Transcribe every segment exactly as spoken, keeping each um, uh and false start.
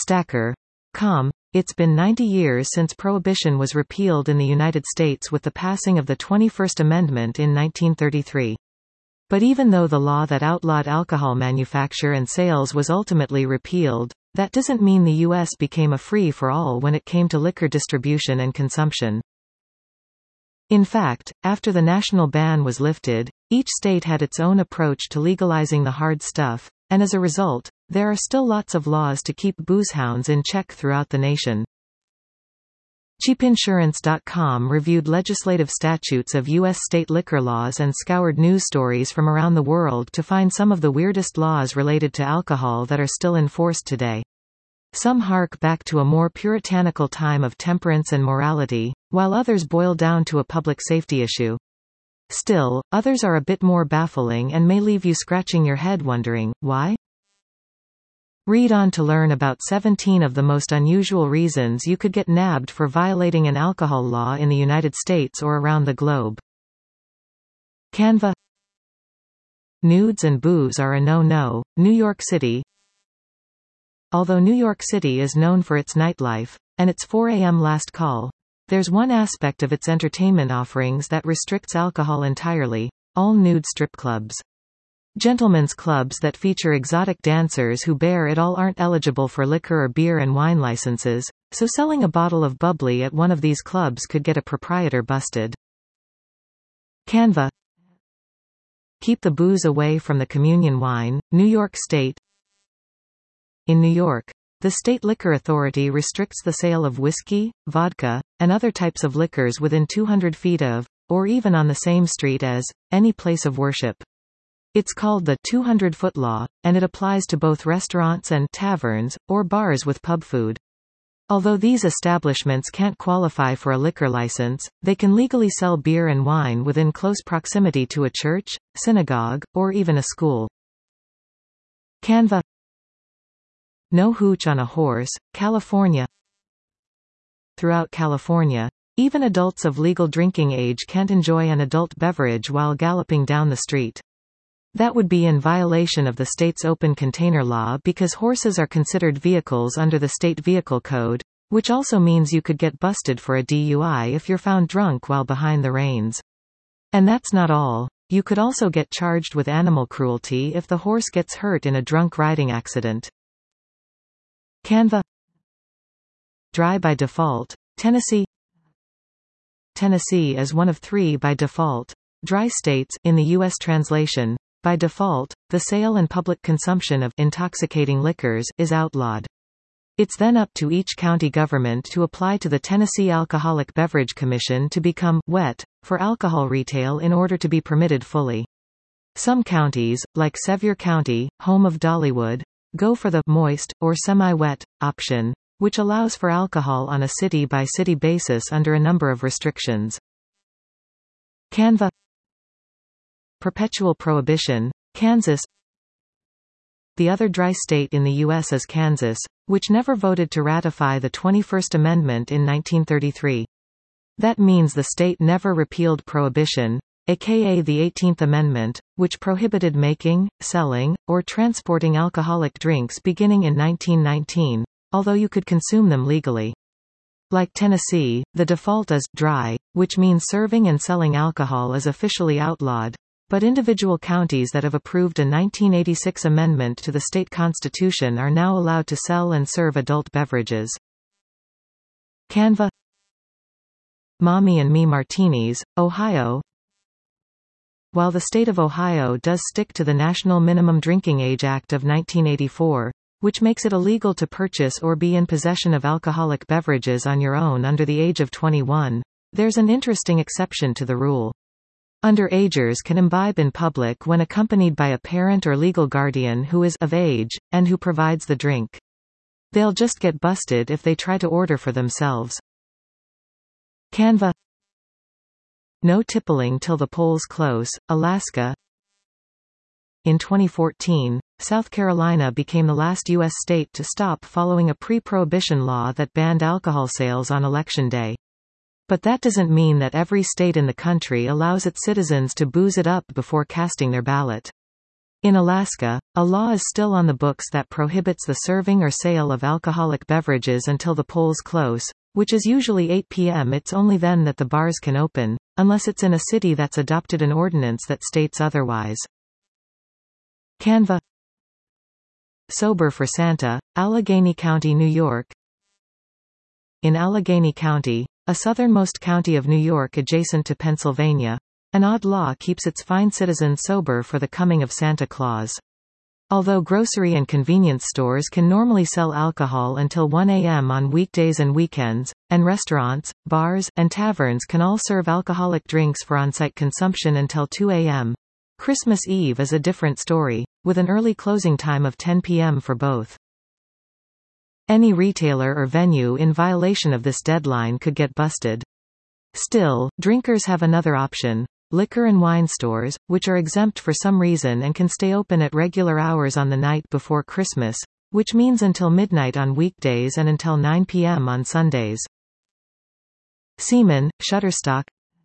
Stacker dot com. It's been ninety years since Prohibition was repealed in the United States with the passing of the twenty-first Amendment in nineteen thirty-three. But even though the law that outlawed alcohol manufacture and sales was ultimately repealed, that doesn't mean the U S became a free-for-all when it came to liquor distribution and consumption. In fact, after the national ban was lifted, each state had its own approach to legalizing the hard stuff, and as a result, there are still lots of laws to keep boozehounds in check throughout the nation. Cheap Insurance dot com reviewed legislative statutes of U S state liquor laws and scoured news stories from around the world to find some of the weirdest laws related to alcohol that are still enforced today. Some hark back to a more puritanical time of temperance and morality, while others boil down to a public safety issue. Still, others are a bit more baffling and may leave you scratching your head wondering, why? Read on to learn about seventeen of the most unusual reasons you could get nabbed for violating an alcohol law in the United States or around the globe. Canva. Nudes and booze are a no-no, New York City. Although New York City is known for its nightlife, and its four a m last call, there's one aspect of its entertainment offerings that restricts alcohol entirely: all nude strip clubs. Gentlemen's clubs that feature exotic dancers who bear it all aren't eligible for liquor or beer and wine licenses, so selling a bottle of bubbly at one of these clubs could get a proprietor busted. Canva. Keep the booze away from the communion wine, New York State. In New York, the state liquor authority restricts the sale of whiskey, vodka, and other types of liquors within two hundred feet of, or even on the same street as, any place of worship. It's called the two hundred foot law, and it applies to both restaurants and taverns, or bars with pub food. Although these establishments can't qualify for a liquor license, they can legally sell beer and wine within close proximity to a church, synagogue, or even a school. Canva. No hooch on a horse, California. Throughout California, even adults of legal drinking age can't enjoy an adult beverage while galloping down the street. That would be in violation of the state's open container law because horses are considered vehicles under the state vehicle code, which also means you could get busted for a D U I if you're found drunk while behind the reins. And that's not all. You could also get charged with animal cruelty if the horse gets hurt in a drunk riding accident. Canva. Dry by default, Tennessee. Tennessee is one of three by default dry states in the U S translation. By default, the sale and public consumption of intoxicating liquors is outlawed. It's then up to each county government to apply to the Tennessee Alcoholic Beverage Commission to become wet for alcohol retail in order to be permitted fully. Some counties, like Sevier County, home of Dollywood, go for the moist or semi-wet option, which allows for alcohol on a city-by-city basis under a number of restrictions. Canva. Perpetual prohibition, Kansas. The other dry state in the U S is Kansas, which never voted to ratify the twenty-first Amendment in nineteen thirty-three. That means the state never repealed Prohibition, aka the eighteenth Amendment, which prohibited making, selling, or transporting alcoholic drinks beginning in nineteen nineteen, although you could consume them legally. Like Tennessee, the default is dry, which means serving and selling alcohol is officially outlawed, but individual counties that have approved a nineteen eighty-six amendment to the state constitution are now allowed to sell and serve adult beverages. Canva. Mommy and Me Martinis, Ohio. While the state of Ohio does stick to the National Minimum Drinking Age Act of nineteen eighty-four, which makes it illegal to purchase or be in possession of alcoholic beverages on your own under the age of twenty-one, there's an interesting exception to the rule. Underagers can imbibe in public when accompanied by a parent or legal guardian who is of age, and who provides the drink. They'll just get busted if they try to order for themselves. Canva. No tippling till the polls close, Alaska. In twenty fourteen, South Carolina became the last U S state to stop following a pre-prohibition law that banned alcohol sales on Election Day. But that doesn't mean that every state in the country allows its citizens to booze it up before casting their ballot. In Alaska, a law is still on the books that prohibits the serving or sale of alcoholic beverages until the polls close, which is usually eight p m It's only then that the bars can open, unless it's in a city that's adopted an ordinance that states otherwise. Canva. Sober for Santa, Allegheny County, New York. In Allegheny County, a southernmost county of New York adjacent to Pennsylvania, an odd law keeps its fine citizens sober for the coming of Santa Claus. Although grocery and convenience stores can normally sell alcohol until one a m on weekdays and weekends, and restaurants, bars, and taverns can all serve alcoholic drinks for on-site consumption until two a m, Christmas Eve is a different story, with an early closing time of ten p m for both. Any retailer or venue in violation of this deadline could get busted. Still, drinkers have another option: liquor and wine stores, which are exempt for some reason and can stay open at regular hours on the night before Christmas, which means until midnight on weekdays and until nine p m on Sundays. Seaman, Shutterstock.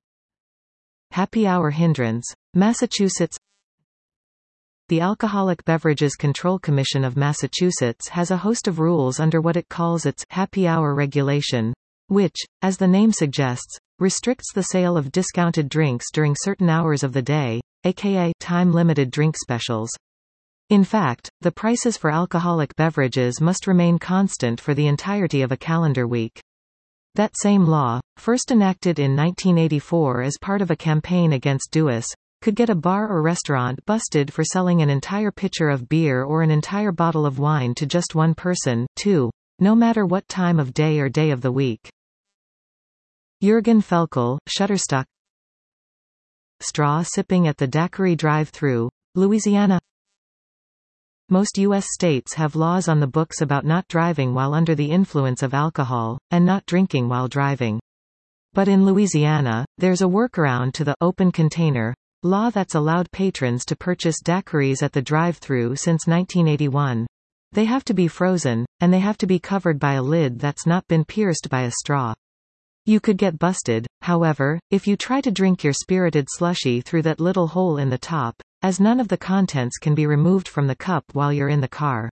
Happy Hour Hindrance, Massachusetts. The Alcoholic Beverages Control Commission of Massachusetts has a host of rules under what it calls its Happy Hour Regulation, which, as the name suggests, restricts the sale of discounted drinks during certain hours of the day, aka time-limited drink specials. In fact, the prices for alcoholic beverages must remain constant for the entirety of a calendar week. That same law, first enacted in nineteen eighty-four as part of a campaign against Duis, could get a bar or restaurant busted for selling an entire pitcher of beer or an entire bottle of wine to just one person, too, no matter what time of day or day of the week. Jürgen Felkel, Shutterstock. Straw sipping at the daiquiri drive-thru, Louisiana. Most U S states have laws on the books about not driving while under the influence of alcohol, and not drinking while driving. But in Louisiana, there's a workaround to the open container law that's allowed patrons to purchase daiquiris at the drive-thru since nineteen eighty-one. They have to be frozen, and they have to be covered by a lid that's not been pierced by a straw. You could get busted, however, if you try to drink your spirited slushie through that little hole in the top, as none of the contents can be removed from the cup while you're in the car.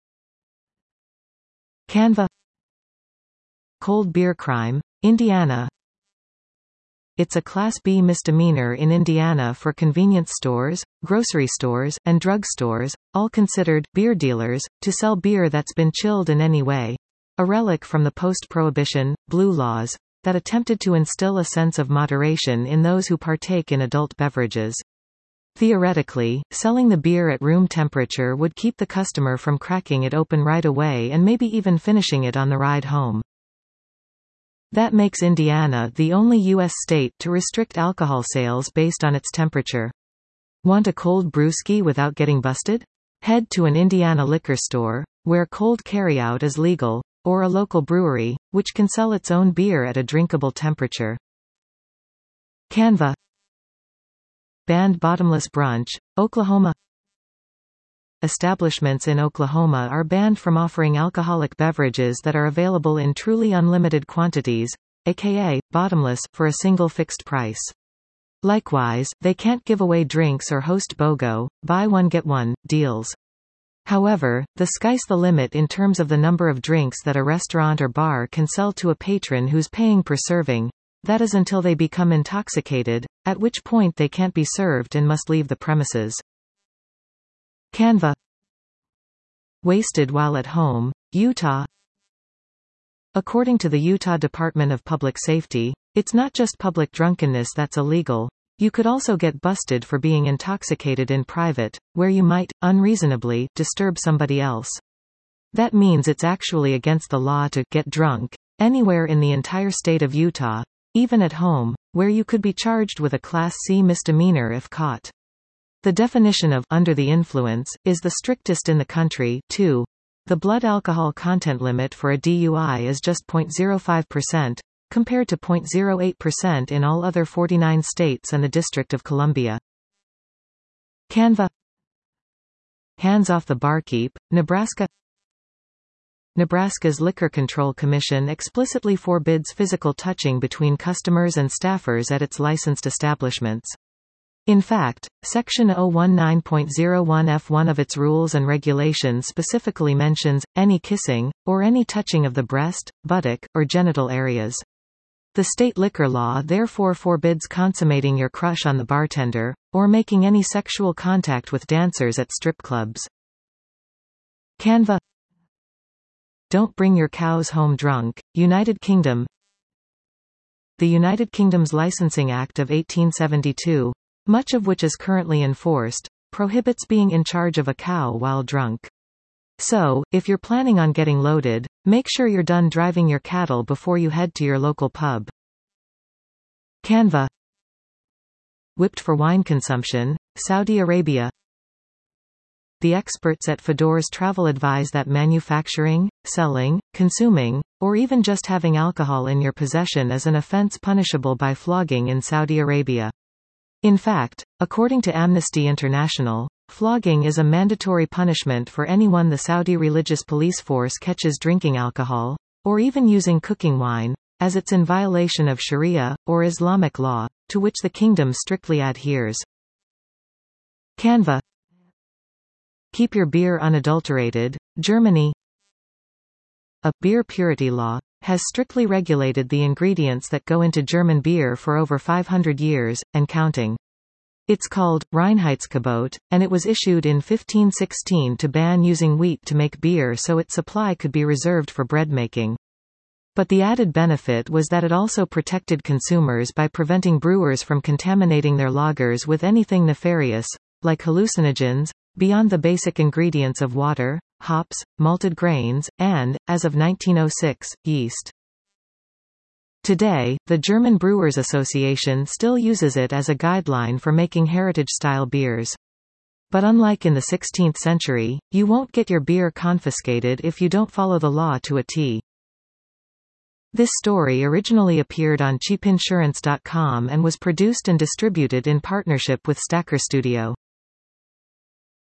Canva. Cold beer crime, Indiana. It's a Class B misdemeanor in Indiana for convenience stores, grocery stores, and drug stores, all considered beer dealers, to sell beer that's been chilled in any way, a relic from the post-prohibition, blue laws, that attempted to instill a sense of moderation in those who partake in adult beverages. Theoretically, selling the beer at room temperature would keep the customer from cracking it open right away and maybe even finishing it on the ride home. That makes Indiana the only U S state to restrict alcohol sales based on its temperature. Want a cold brewski without getting busted? Head to an Indiana liquor store, where cold carryout is legal, or a local brewery, which can sell its own beer at a drinkable temperature. Canva. Banned bottomless brunch, Oklahoma. Establishments in Oklahoma are banned from offering alcoholic beverages that are available in truly unlimited quantities, aka bottomless, for a single fixed price. Likewise, they can't give away drinks or host BOGO, buy one get one, deals. However, the sky's the limit in terms of the number of drinks that a restaurant or bar can sell to a patron who's paying per serving, that is until they become intoxicated, at which point they can't be served and must leave the premises. Canva. Wasted while at home, Utah. According to the Utah Department of Public Safety, it's not just public drunkenness that's illegal. You could also get busted for being intoxicated in private, where you might, unreasonably, disturb somebody else. That means it's actually against the law to get drunk anywhere in the entire state of Utah, even at home, where you could be charged with a Class C misdemeanor if caught. The definition of under the influence is the strictest in the country, too. The blood alcohol content limit for a D U I is just zero point zero five percent, compared to zero point zero eight percent in all other forty-nine states and the District of Columbia. Canva. Hands off the barkeep, Nebraska. Nebraska's Liquor Control Commission explicitly forbids physical touching between customers and staffers at its licensed establishments. In fact, Section zero one nine point zero one F one of its rules and regulations specifically mentions, any kissing, or any touching of the breast, buttock, or genital areas. The state liquor law therefore forbids consummating your crush on the bartender, or making any sexual contact with dancers at strip clubs. Canva. Don't bring your cows home drunk. United Kingdom. The United Kingdom's Licensing Act of eighteen seventy-two, much of which is currently enforced, prohibits being in charge of a cow while drunk. So, if you're planning on getting loaded, make sure you're done driving your cattle before you head to your local pub. Canva. Whipped for wine consumption, Saudi Arabia. The experts at Fedor's Travel advise that manufacturing, selling, consuming, or even just having alcohol in your possession is an offense punishable by flogging in Saudi Arabia. In fact, according to Amnesty International, flogging is a mandatory punishment for anyone the Saudi religious police force catches drinking alcohol, or even using cooking wine, as it's in violation of Sharia, or Islamic law, to which the kingdom strictly adheres. Canva. Keep your beer unadulterated, Germany. A beer purity law has strictly regulated the ingredients that go into German beer for over five hundred years, and counting. It's called Reinheitsgebot, and it was issued in fifteen sixteen to ban using wheat to make beer so its supply could be reserved for bread making. But the added benefit was that it also protected consumers by preventing brewers from contaminating their lagers with anything nefarious, like hallucinogens, beyond the basic ingredients of water, hops, malted grains, and, as of nineteen oh six, yeast. Today, the German Brewers Association still uses it as a guideline for making heritage-style beers. But unlike in the sixteenth century, you won't get your beer confiscated if you don't follow the law to a T. This story originally appeared on cheap insurance dot com and was produced and distributed in partnership with Stacker Studio.